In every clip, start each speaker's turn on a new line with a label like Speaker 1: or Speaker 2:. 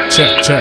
Speaker 1: Check.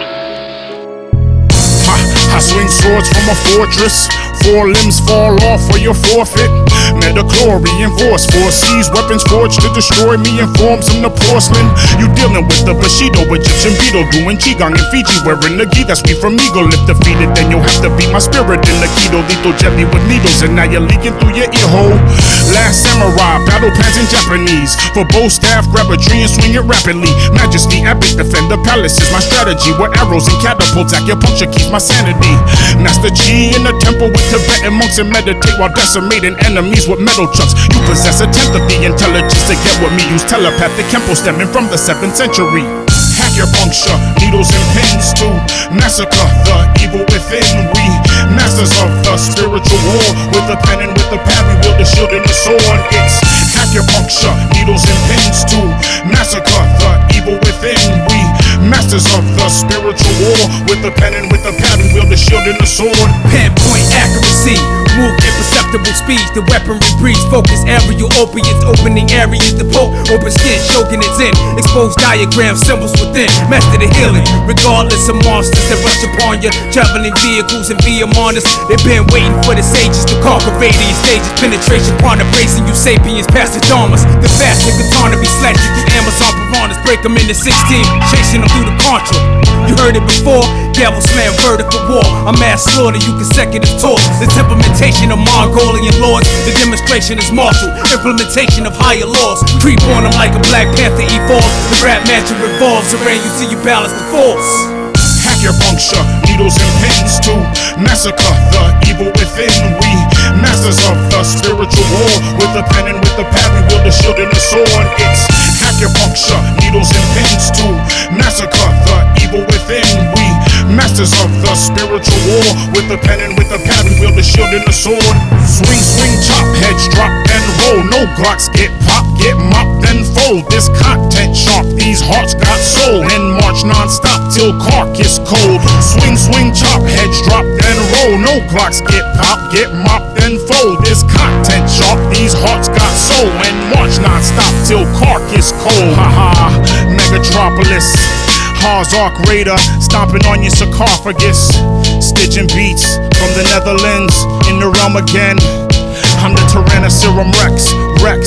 Speaker 1: I swing swords from a fortress. 4 limbs fall off for your forfeit. Metachlorian force, 4 seas, weapons forged to destroy me in forms of the porcelain. You dealing with the Bushido, Egyptian beetle, doing Qigong in Fiji, wearing the gi that's free from eagle. If defeated, then you'll have to beat my spirit in the keto. Lethal jelly with needles, and now you're leaking through your ear hole. Last samurai, battle plans in Japanese. For bow staff, grab a tree and swing it rapidly. Majesty, epic, defend the palace is my strategy. With arrows and catapults, acupuncture keeps my sanity. Master Chi in the temple with Tibetan monks and meditate while decimating enemies with metal chunks. You possess a tenth of the intelligence to get with me. Use telepathic Kempo stemming from the 7th century. Acupuncture, needles and pins to massacre the evil within. We masters of the spiritual war. With a pen and with a pad, we wield the shield and the sword. It's acupuncture, needles and pins to massacre the evil within. We masters of the spiritual war. With a pen and with a pad, we wield the shield and the sword.
Speaker 2: Pinpoint accuracy, move imperceptible speeds. The weaponry breeds focus, aerial opiates, opening areas to poke. Open skin, choking its in. Exposed diagrams, symbols within. Master the healing, regardless of monsters that rush upon you. Traveling vehicles and via monitors. They've been waiting for the sages to conquer radiant stages. Penetration, quantum bracing you sapiens past the dharmas. The faster katana be slashed through Amazon piranhas. Break them into 16, chasing them through the contra. You heard it before, gavel slam, vertical war. A mass slaughter, you consecutive tours. It's implementation of Mongolian lords. The demonstration is martial, implementation of higher laws. Creep on them like a Black Panther evolves. The rap magic revolves around you till you balance the force.
Speaker 1: Acupuncture, needles and pins to massacre the evil within. We masters of the spiritual war. With a pen and with a pad, we wield the shield and the sword. It's acupuncture, needles and pins to massacre the evil within. We masters of the spiritual war. With a pen and with a pad, we wield the shield and the sword. Swing, chop, heads drop and roll. No Glocks get popped, get mopped and fold. This content sharp, these hearts got soul. And march non-stop till carcass cold. Swing, chop, heads drop and roll. No Glocks get popped, get mopped and fold. This content sharp, these hearts got soul. And march non-stop till carcass cold. Haha, Megatropolis. Harzark Raider, stomping on your sarcophagus. Stitching beats from the Netherlands, in the realm again. I'm the Tyrannosaurus Rex.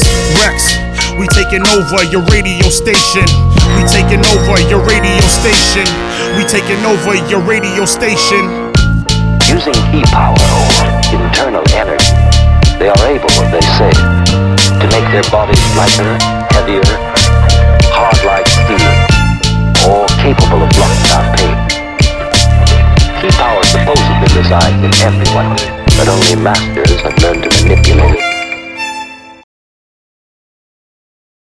Speaker 1: We taking over your radio station. We taking over your radio station. We taking over your radio station.
Speaker 3: Using e-power or internal energy, they are able, they say, to make their bodies lighter, heavier, hard like steel, or capable of blood without pain. E-power supposedly resides in everyone, but only masters have learned to manipulate it.